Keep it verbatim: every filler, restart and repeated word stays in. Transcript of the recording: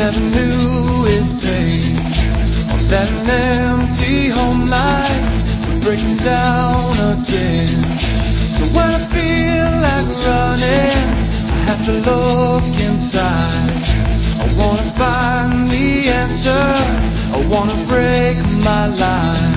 never knew his pain. On that empty home life would break him down again. So when I feel like running, I have to look inside. I wanna find the answer, I wanna break my life.